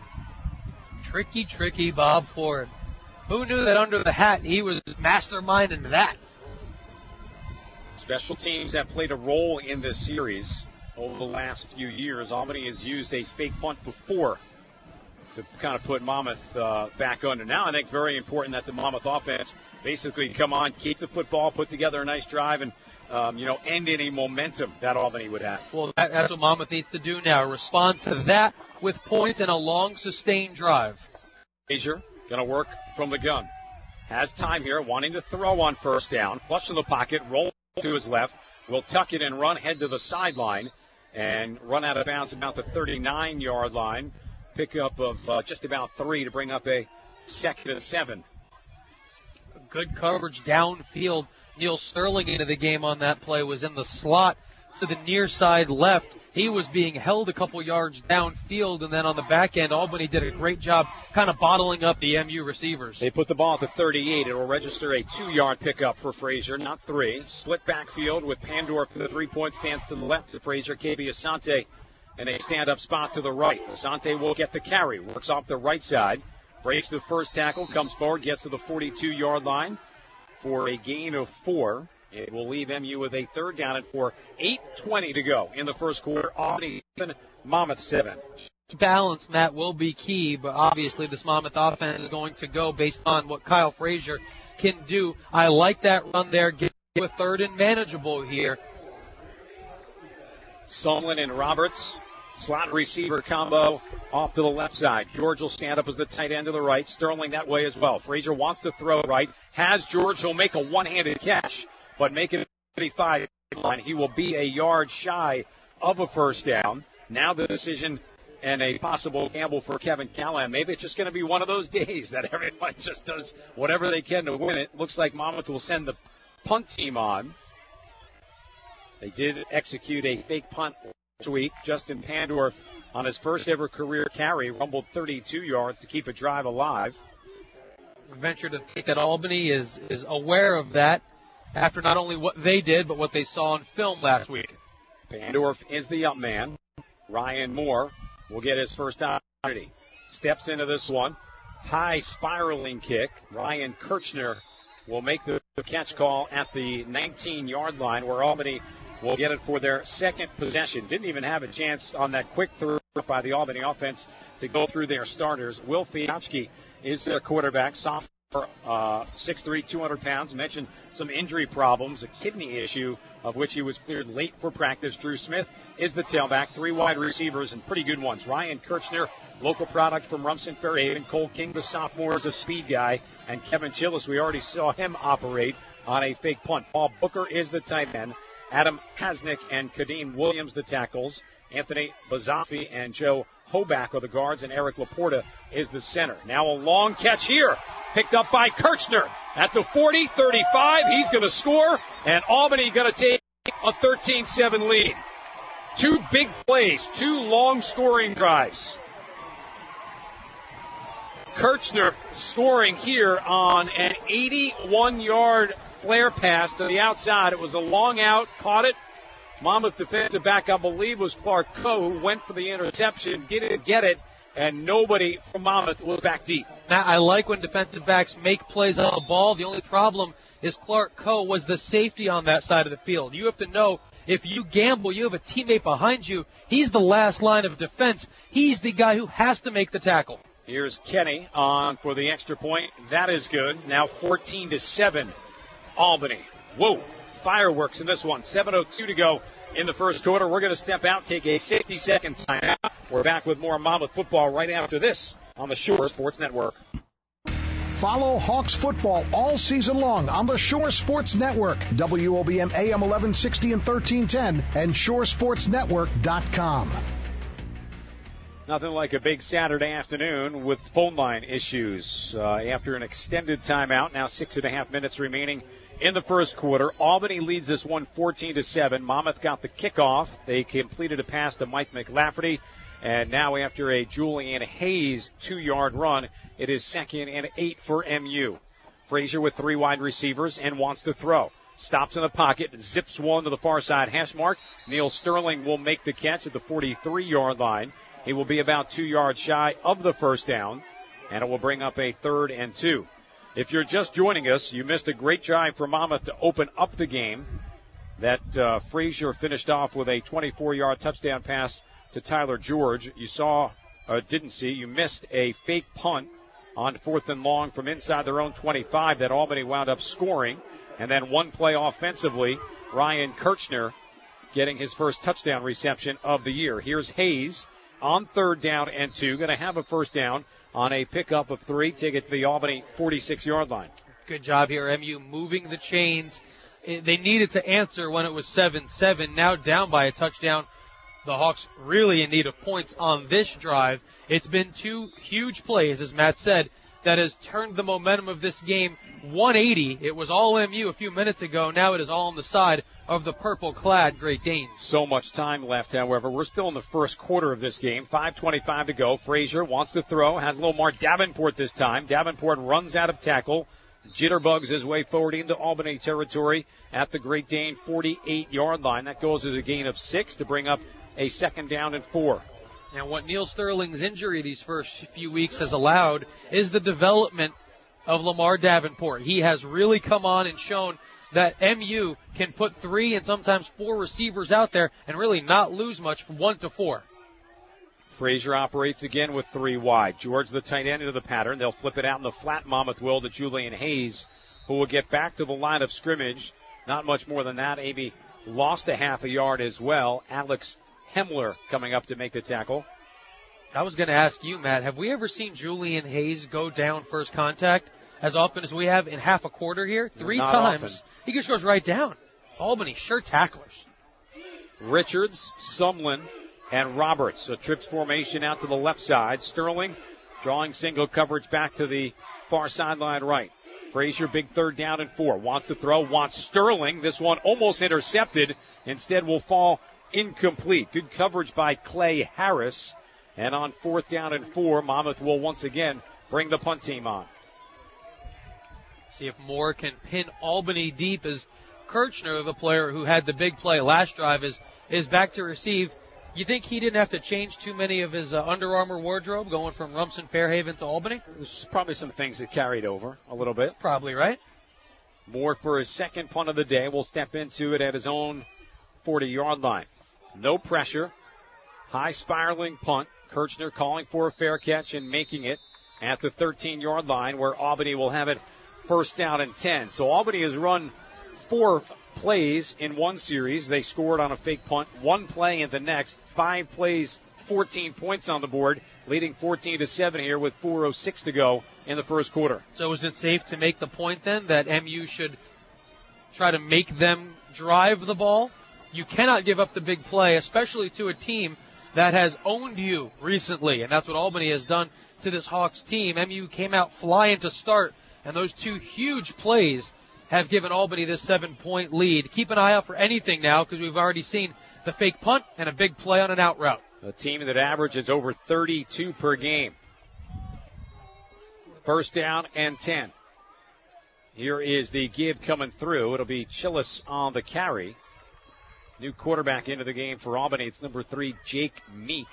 Tricky Bob Ford. Who knew that under the hat he was masterminding that? Special teams have played a role in this series over the last few years. Albany has used a fake punt before to kind of put Monmouth back under. Now I think very important that the Monmouth offense basically come on, keep the football, put together a nice drive, and end any momentum that Albany would have. Well, that's what Monmouth needs to do now. Respond to that with points and a long, sustained drive. Frazier going to work from the gun. Has time here, wanting to throw on first down. Flush in the pocket, roll to his left. Will tuck it and run, head to the sideline, and run out of bounds about the 39-yard line. Pickup of just about 3 to bring up a 2nd and 7. Good coverage downfield. Neil Sterling into the game on that play, was in the slot to the near side left. He was being held a couple yards downfield, and then on the back end, Albany did a great job kind of bottling up the MU receivers. They put the ball at the 38. It will register a 2-yard pickup for Frazier, not 3. Split backfield with Pandorf for the 3-point stance to the left of Frazier. KB Asante in a stand-up spot to the right. Asante will get the carry. Works off the right side. Breaks the first tackle, comes forward, gets to the 42-yard line for a gain of 4. It will leave MU with a 3rd down and 4. 8:20 to go in the first quarter. Albany 7, Monmouth 7. Balance, Matt, will be key, but obviously this Monmouth offense is going to go based on what Kyle Frazier can do. I like that run there. Get a 3rd and manageable here. Sumlin and Roberts. Slot receiver combo off to the left side. George will stand up as the tight end to the right. Sterling that way as well. Frazier wants to throw right. Has George. He'll make a one-handed catch, but make it 35 line. He will be a yard shy of a first down. Now the decision and a possible gamble for Kevin Callahan. Maybe it's just going to be one of those days that everyone just does whatever they can to win it. Looks like Monmouth will send the punt team on. They did execute a fake punt last week. Justin Pandorf, on his first ever career carry, rumbled 32 yards to keep a drive alive. Venture to think that Albany is aware of that after not only what they did, but what they saw on film last week. Pandorf is the up man. Ryan Moore will get his first opportunity. Steps into this one. High spiraling kick. Ryan Kirchner will make the catch call at the 19-yard line, where Albany will get it for their 2nd possession. Didn't even have a chance on that quick throw by the Albany offense to go through their starters. Will Fiatchke is their quarterback, sophomore, 6'3", 200 pounds. Mentioned some injury problems, a kidney issue, of which he was cleared late for practice. Drew Smith is the tailback. 3 wide receivers and pretty good ones. Ryan Kirchner, local product from Rumson Fairhaven. Cole King, the sophomore, is a speed guy. And Kevin Chillis, we already saw him operate on a fake punt. Paul Booker is the tight end. Adam Hasnick and Kadeem Williams, the tackles. Anthony Bazzafi and Joe Hoback are the guards, and Eric Laporta is the center. Now a long catch here, picked up by Kirchner at the 40, 35. He's going to score, and Albany going to take a 13-7 lead. 2 big plays, 2 long scoring drives. Kirchner scoring here on an 81-yard flare pass to the outside. It was a long out, caught it. Monmouth defensive back, I believe, was Clark Coe, who went for the interception, didn't get it, and nobody from Monmouth was back deep. Now, I like when defensive backs make plays on the ball. The only problem is Clark Coe was the safety on that side of the field. You have to know, if you gamble, you have a teammate behind you. He's the last line of defense. He's the guy who has to make the tackle. Here's Kenny on for the extra point. That is good. Now 14-7, Albany. Whoa, fireworks in this one. 7:02 to go in the first quarter. We're going to step out, take a 60-second timeout. We're back with more Monmouth football right after this on the Shore Sports Network. Follow Hawks football all season long on the Shore Sports Network, WOBM AM 1160 and 1310, and ShoreSportsNetwork.com. Nothing like a big Saturday afternoon with phone line issues. After an extended timeout, now 6.5 minutes remaining in the first quarter. Albany leads this one 14-7. Monmouth got the kickoff. They completed a pass to Mike McLafferty. And now after a Julian Hayes 2-yard run, it is 2nd and 8 for MU. Frazier with 3 wide receivers and wants to throw. Stops in the pocket, zips one to the far side hash mark. Neil Sterling will make the catch at the 43-yard line. He will be about 2 yards shy of the first down, and it will bring up a 3rd and 2. If you're just joining us, you missed a great drive for Monmouth to open up the game. That Frazier finished off with a 24-yard touchdown pass to Tyler George. You you missed a fake punt on 4th and long from inside their own 25 that Albany wound up scoring. And then one play offensively, Ryan Kirchner getting his first touchdown reception of the year. Here's Hayes on 3rd down and 2, going to have a first down on a pickup of 3, take it to the Albany 46-yard line. Good job here, MU moving the chains. They needed to answer when it was 7-7, now down by a touchdown. The Hawks really in need of points on this drive. It's been 2 huge plays, as Matt said, that has turned the momentum of this game 180. It was all MU a few minutes ago. Now it is all on the side of the purple-clad Great Danes. So much time left, however. We're still in the first quarter of this game. 5:25 to go. Frazier wants to throw. Has Lomar Davenport this time. Davenport runs out of tackle. Jitterbugs his way forward into Albany territory at the Great Dane 48-yard line. That goes as a gain of 6 to bring up a 2nd down and 4. And what Neil Sterling's injury these first few weeks has allowed is the development of Lamar Davenport. He has really come on and shown that MU can put 3 and sometimes 4 receivers out there and really not lose much from 1 to 4. Frazier operates again with 3 wide. George, the tight end, into the pattern. They'll flip it out in the flat. Monmouth will to Julian Hayes, who will get back to the line of scrimmage. Not much more than that. Amy lost a half a yard as well. Alex Hemmler coming up to make the tackle. I was going to ask you, Matt, have we ever seen Julian Hayes go down first contact as often as we have in half a quarter here? 3 Not times. often. He just goes right down. Albany, sure tacklers. Richards, Sumlin, and Roberts. A trips formation out to the left side. Sterling drawing single coverage back to the far sideline right. Frazier, big 3rd down and 4. Wants to throw, wants Sterling. This one almost intercepted. Instead will fall incomplete. Good coverage by Clay Harris. And on 4th down and 4, Monmouth will once again bring the punt team on. See if Moore can pin Albany deep as Kirchner, the player who had the big play last drive, is back to receive. You think he didn't have to change too many of his Under Armour wardrobe going from Rumson Fairhaven to Albany? There's probably some things that carried over a little bit. Probably, right? Moore for his 2nd punt of the day will step into it at his own 40-yard line. No pressure. High spiraling punt. Kirchner calling for a fair catch and making it at the 13-yard line where Albany will have it 1st down and 10. So Albany has run 4 plays in one series. They scored on a fake punt. 1 play in the next. 5 plays, 14 points on the board, leading 14-7 here with 4:06 to go in the first quarter. So is it safe to make the point then that MU should try to make them drive the ball? You cannot give up the big play, especially to a team that has owned you recently, and that's what Albany has done to this Hawks team. MU came out flying to start, and those 2 huge plays have given Albany this 7-point lead. Keep an eye out for anything now because we've already seen the fake punt and a big play on an out route. A team that averages over 32 per game. 1st down and 10. Here is the give coming through. It'll be Chillis on the carry. New quarterback into the game for Albany. It's number 3, Jake Meek.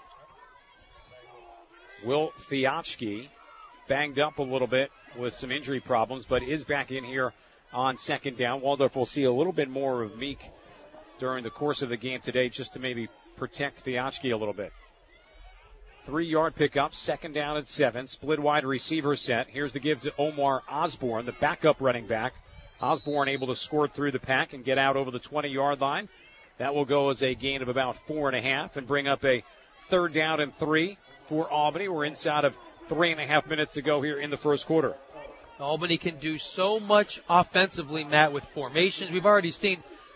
Will Fiatchke banged up a little bit with some injury problems, but is back in here on 2nd down. Waldorf will see a little bit more of Meek during the course of the game today just to maybe protect Fiatchke a little bit. 3-yard pickup, 2nd down and 7. Split wide receiver set. Here's the give to Omar Osborne, the backup running back. Osborne able to score through the pack and get out over the 20-yard line. That will go as a gain of about 4.5 and bring up a 3rd down and 3 for Albany. We're inside of 3.5 minutes to go here in the first quarter. Albany can do so much offensively, Matt, with formations. We've already seen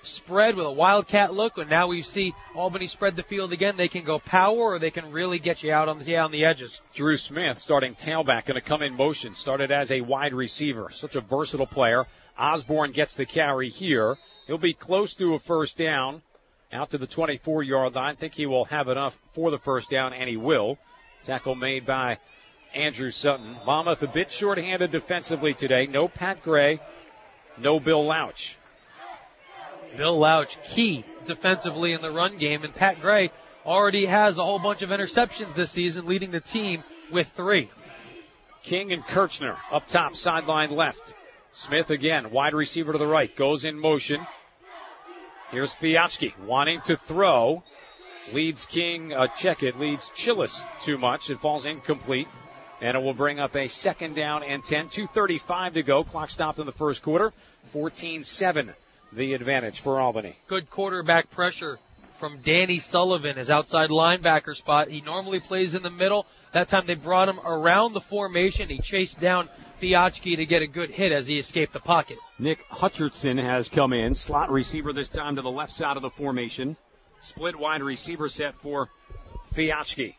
spread with a wildcat look, and now we see Albany spread the field again. They can go power, or they can really get you out on the edges. Drew Smith, starting tailback, going to come in motion. Started as a wide receiver. Such a versatile player. Osborne gets the carry here. He'll be close to a first down, out to the 24-yard line. I think he will have enough for the first down, and he will. Tackle made by Andrew Sutton. Monmouth a bit short-handed defensively today. No Pat Gray, no Bill Louch. Bill Louch, key defensively in the run game, and Pat Gray already has a whole bunch of interceptions this season, leading the team with 3. King and Kirchner up top, sideline left. Smith again, wide receiver to the right, goes in motion. Here's Fiatchki wanting to throw. Leads King, leads Chillis too much. It falls incomplete. And it will bring up a second down and 10. 2:35 to go. Clock stopped in the first quarter. 14-7 the advantage for Albany. Good quarterback pressure from Danny Sullivan, his outside linebacker spot. He normally plays in the middle. That time they brought him around the formation. He chased down Fiatchki to get a good hit as he escaped the pocket. Nick Hutcherson has come in. Slot receiver this time to the left side of the formation. Split wide receiver set for Fiatchki.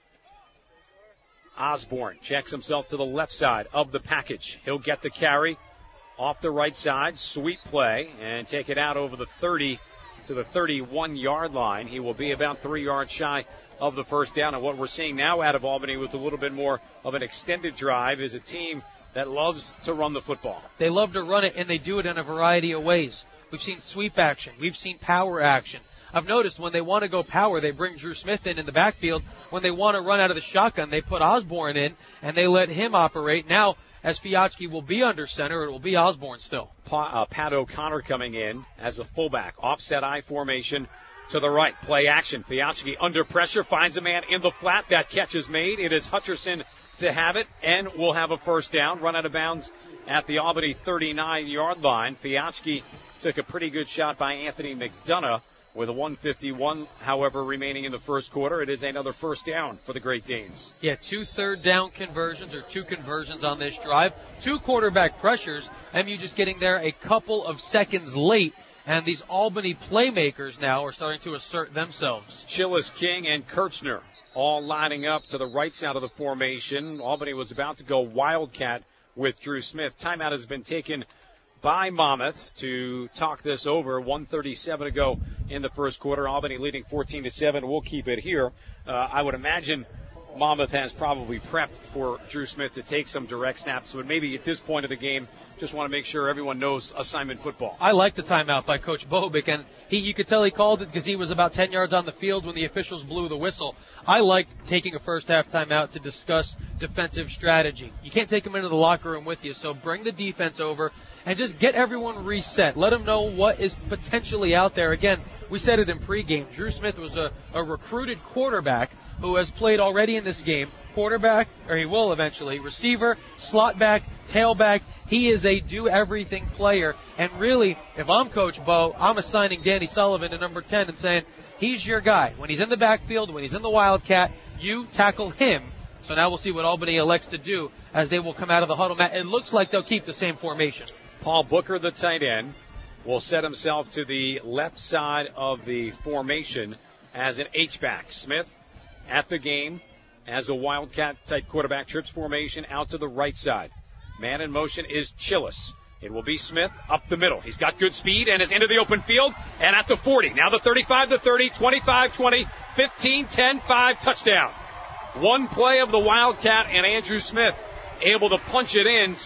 Osborne checks himself to the left side of the package. He'll get the carry off the right side. Sweet play and take it out over the 30 to the 31-yard line. He will be about 3 yards shy of the first down. And what we're seeing now out of Albany with a little bit more of an extended drive is a team that loves to run the football. They love to run it, and they do it in a variety of ways. We've seen sweep action. We've seen power action. I've noticed when they want to go power, they bring Drew Smith in the backfield. When they want to run out of the shotgun, they put Osborne in, and they let him operate. Now, as Fiatchki will be under center, it will be Osborne still. Pat O'Connor coming in as a fullback. Offset I formation to the right. Play action. Fiatchki under pressure, finds a man in the flat. That catch is made. It is Hutcherson to have it, and we'll have a first down. Run out of bounds at the Albany 39-yard line. Fiatchki took a pretty good shot by Anthony McDonough. With a 1:51, however, remaining in the first quarter, it is another first down for the Great Danes. Yeah, 2 third-down conversions, or 2 conversions on this drive. 2 quarterback pressures. MU just getting there a couple of seconds late, and these Albany playmakers now are starting to assert themselves. Chillis, King, and Kirchner all lining up to the right side of the formation. Albany was about to go Wildcat with Drew Smith. Timeout has been taken by Monmouth to talk this over. 1:37 to go in the first quarter. Albany leading 14-7. We'll keep it here. I would imagine Monmouth has probably prepped for Drew Smith to take some direct snaps, but maybe at this point of the game, just want to make sure everyone knows assignment football. I like the timeout by Coach Bobick, and you could tell he called it because he was about 10 yards on the field when the officials blew the whistle. I like taking a first half timeout to discuss defensive strategy. You can't take them into the locker room with you, so bring the defense over and just get everyone reset. Let them know what is potentially out there. Again, we said it in pregame. Drew Smith was a recruited quarterback who has played already in this game. Quarterback, or he will eventually, receiver, slot back, tailback. He is a do-everything player. And really, if I'm Coach Bo, I'm assigning Danny Sullivan to number 10 and saying, he's your guy. When he's in the backfield, when he's in the Wildcat, you tackle him. So now we'll see what Albany elects to do as they will come out of the huddle. It looks like they'll keep the same formation. Paul Booker, the tight end, will set himself to the left side of the formation as an H-back. Smith at the game as a Wildcat-type quarterback. Trips formation out to the right side. Man in motion is Chillis. It will be Smith up the middle. He's got good speed and is into the open field and at the 40. Now the 35, the 30, 25, 20, 15, 10, 5, touchdown. One play of the Wildcat and Andrew Smith able to punch it in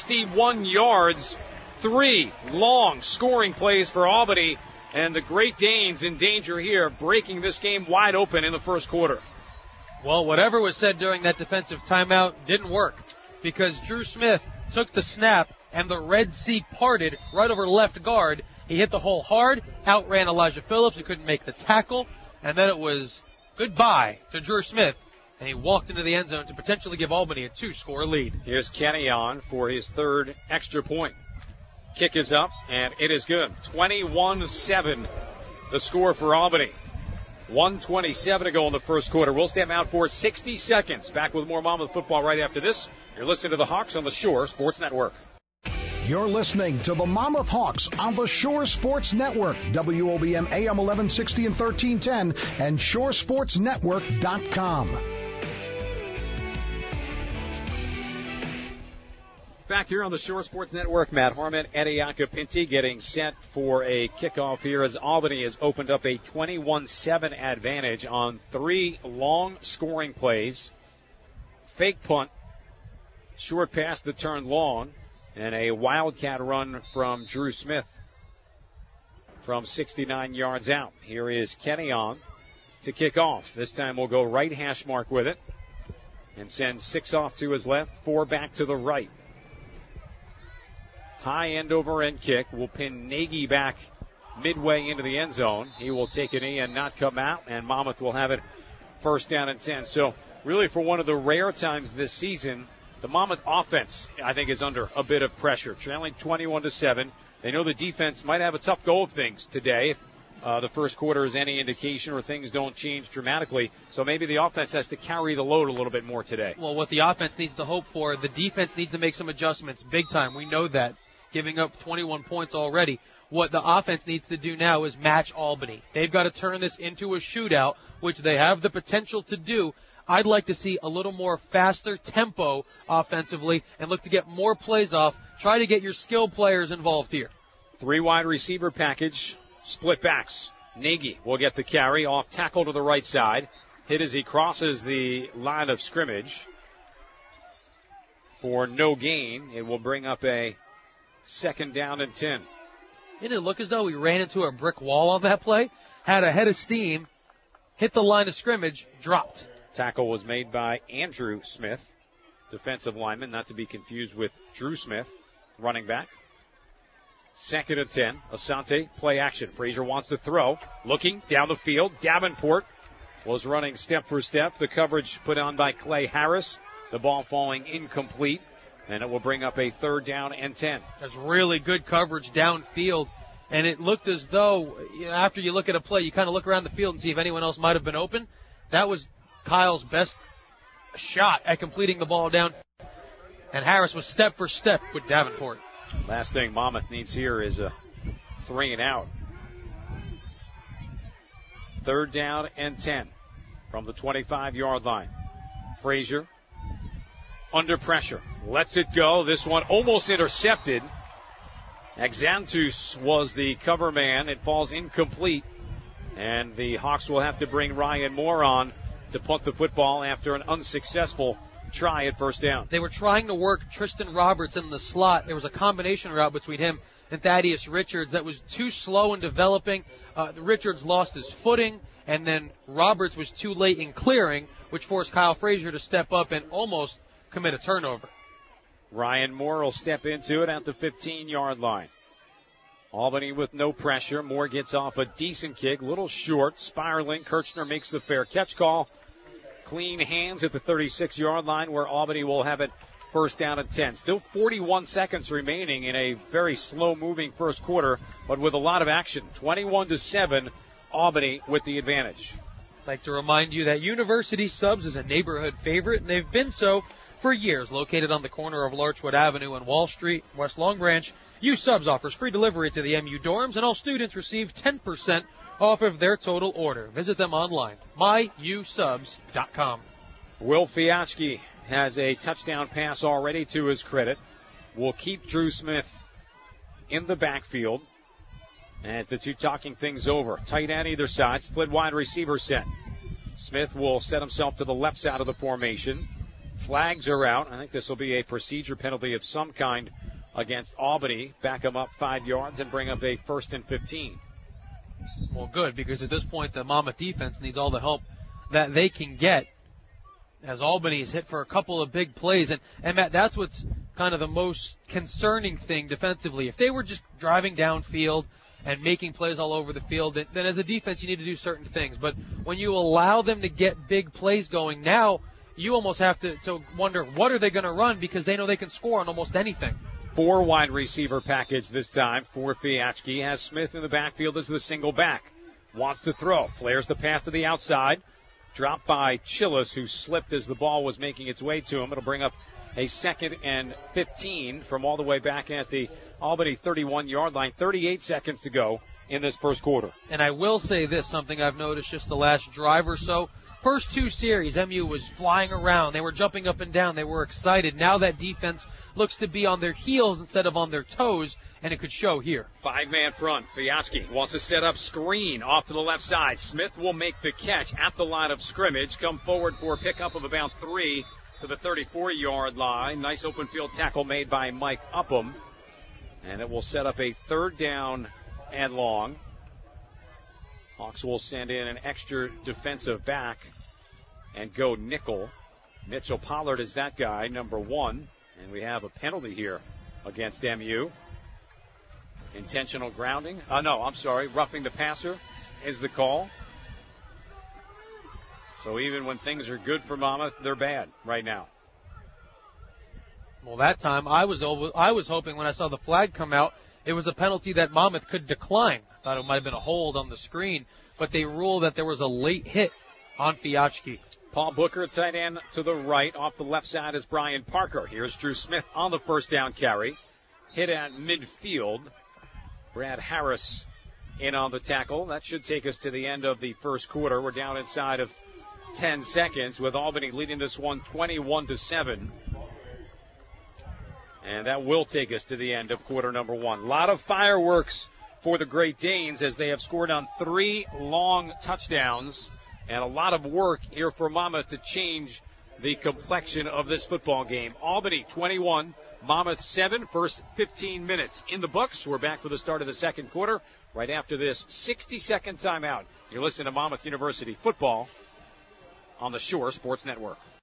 61 yards. 3 long scoring plays for Albany, and the Great Danes in danger here, breaking this game wide open in the first quarter. Well, whatever was said during that defensive timeout didn't work because Drew Smith took the snap and the Red Sea parted right over left guard. He hit the hole hard, outran Elijah Phillips, who couldn't make the tackle, and then it was goodbye to Drew Smith, and he walked into the end zone to potentially give Albany a 2-score lead. Here's Kenny on for his third extra point. Kick is up, and it is good. 21-7, the score for Albany. 1:27 to go in the first quarter. We'll stand out for 60 seconds. Back with more Monmouth football right after this. You're listening to the Hawks on the Shore Sports Network. You're listening to the Monmouth Hawks on the Shore Sports Network, WOBM AM 1160 and 1310, and shoresportsnetwork.com. Back here on the Shore Sports Network, Matt Harmon, Eddie Acapinti getting set for a kickoff here as Albany has opened up a 21-7 advantage on 3 long scoring plays. Fake punt, short pass to turn long, and a wildcat run from Drew Smith from 69 yards out. Here is Kenny on to kick off. This time we'll go right hash mark with it and send 6 off to his left, 4 back to the right. High end over end kick will pin Nagy back midway into the end zone. He will take an knee and not come out, and Monmouth will have it first down and 10. So really for one of the rare times this season, the Monmouth offense, I think, is under a bit of pressure. Trailing 21-7. They know the defense might have a tough go of things today if the first quarter is any indication or things don't change dramatically. So maybe the offense has to carry the load a little bit more today. Well, what the offense needs to hope for, the defense needs to make some adjustments big time. We know that. Giving up 21 points already. What the offense needs to do now is match Albany. They've got to turn this into a shootout, which they have the potential to do. I'd like to see a little more faster tempo offensively and look to get more plays off. Try to get your skilled players involved here. 3 wide receiver package, split backs. Nagy will get the carry, off tackle to the right side. Hit as he crosses the line of scrimmage for no gain. It will bring up a second down and 10. Didn't it look as though he ran into a brick wall on that play? Had a head of steam, hit the line of scrimmage, dropped. Tackle was made by Andrew Smith, defensive lineman, not to be confused with Drew Smith, running back. Second and 10. Asante, play action. Frazier wants to throw. Looking down the field. Davenport was running step for step. The coverage put on by Clay Harris. The ball falling incomplete. And it will bring up a third down and 10. That's really good coverage downfield. And it looked as though, after you look at a play, you kind of look around the field and see if anyone else might have been open. That was Kyle's best shot at completing the ball down. And Harris was step for step with Davenport. Last thing Monmouth needs here is a 3 and out. Third down and 10 from the 25-yard line. Frazier under pressure. Lets it go. This one almost intercepted. Exantus was the cover man. It falls incomplete. And the Hawks will have to bring Ryan Moore on to punt the football after an unsuccessful try at first down. They were trying to work Tristan Roberts in the slot. There was a combination route between him and Thaddeus Richards that was too slow in developing. Richards lost his footing, and then Roberts was too late in clearing, which forced Kyle Frazier to step up and almost commit a turnover. Ryan Moore will step into it at the 15-yard line. Albany with no pressure. Moore gets off a decent kick, little short, spiraling. Kirchner makes the fair catch call. Clean hands at the 36-yard line where Albany will have it first down and 10. Still 41 seconds remaining in a very slow-moving first quarter, but with a lot of action. 21-7, Albany with the advantage. I'd like to remind you that University Subs is a neighborhood favorite, and they've been so for years. Located on the corner of Larchwood Avenue and Wall Street, West Long Branch, U Subs offers free delivery to the MU dorms, and all students receive 10% off of their total order. Visit them online, myusubs.com. Will Fiatchke has a touchdown pass already to his credit. Will keep Drew Smith in the backfield as the two talking things over. Tight end either side, split wide receiver set. Smith will set himself to the left side of the formation. Flags are out. I think this will be a procedure penalty of some kind against Albany. Back him up 5 yards and bring up a 1st and 15. Well, good, because at this point the Monmouth defense needs all the help that they can get as Albany is hit for a couple of big plays. And Matt, that's what's kind of the most concerning thing defensively. If they were just driving downfield and making plays all over the field, then as a defense you need to do certain things. But when you allow them to get big plays going, now you almost have to wonder, what are they going to run, because they know they can score on almost anything. 4 wide receiver package this time for Fiatchke. Has Smith in the backfield as the single back. Wants to throw. Flares the pass to the outside. Dropped by Chillis, who slipped as the ball was making its way to him. It'll bring up a 2nd and 15 from all the way back at the Albany 31-yard line. 38 seconds to go in this first quarter. And I will say this, something I've noticed just the last drive or so. First 2 series, MU was flying around. They were jumping up and down. They were excited. Now that defense looks to be on their heels instead of on their toes, and it could show here. 5-man front. Fiatski wants to set up screen off to the left side. Smith will make the catch at the line of scrimmage. Come forward for a pickup of about 3 to the 34-yard line. Nice open field tackle made by Mike Upham. And it will set up a 3rd down and long. Hawks will send in an extra defensive back and go nickel. Mitchell Pollard is that guy, number 1. And we have a penalty here against MU. Intentional grounding. Roughing the passer is the call. So even when things are good for Monmouth, they're bad right now. Well, that time I was hoping when I saw the flag come out, it was a penalty that Monmouth could decline. I thought it might have been a hold on the screen, but they ruled that there was a late hit on Fiatski. Paul Booker, tight end to the right. Off the left side is Brian Parker. Here's Drew Smith on the first down carry. Hit at midfield. Brad Harris in on the tackle. That should take us to the end of the first quarter. We're down inside of 10 seconds with Albany leading this one 21-7. And that will take us to the end of quarter number 1. A lot of fireworks for the Great Danes as they have scored on 3 long touchdowns. And a lot of work here for Monmouth to change the complexion of this football game. Albany 21, Monmouth 7, first 15 minutes in the books. We're back for the start of the second quarter right after this 60-second timeout. You're listening to Monmouth University football on the Shore Sports Network.